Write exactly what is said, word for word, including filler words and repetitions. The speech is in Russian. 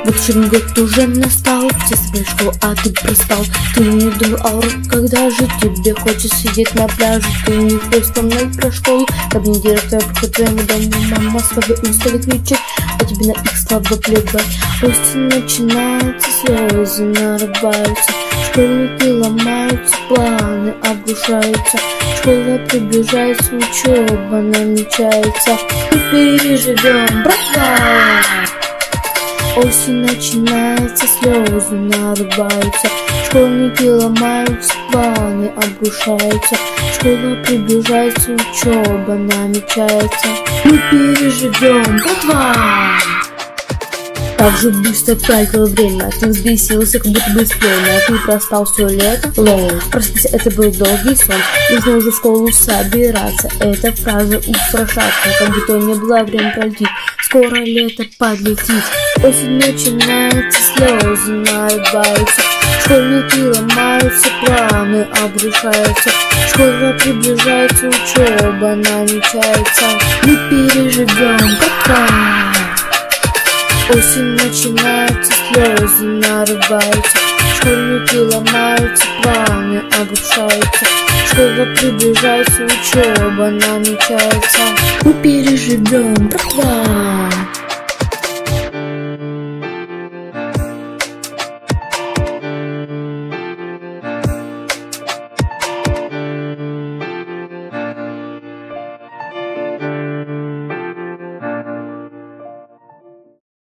Вот учебный год уже настал, все свои школы, а ты простал. Ты не думал, а когда же тебе хочется сидеть на пляже? Ты не хочешь вспоминать про школу, как мне директор по твоему дому мама с тобой устали кричать, а тебе на их слова плевать. Осень начинается, слезы нарываются, школьники ломаются, планы обрушаются, школа приближается, учеба намечается. Мы переживем, братва! Осень начинается, слезы нарываются, школьники ломаются, планы обрушаются, школа приближается, учеба намечается. Мы переживем, братва! Так же быстро пролетело время, ты взбесился, как будто бы из плена. Ты проспал все лето, лол. Простите, это был долгий сон. Нужно уже в школу собираться. Эта фраза устрашаться, как будто не было время пройти. Скоро лето подлетит. Осень начинается, слезы нарываются, школьники ломаются, планы обрушаются, школа приближается, учеба намечается. Мы переживем, пока. Осень начинается, слезы нарываются, школьники ломаются, планы обрушаются, школа приближается, учеба намечается. Мы переживем, братва!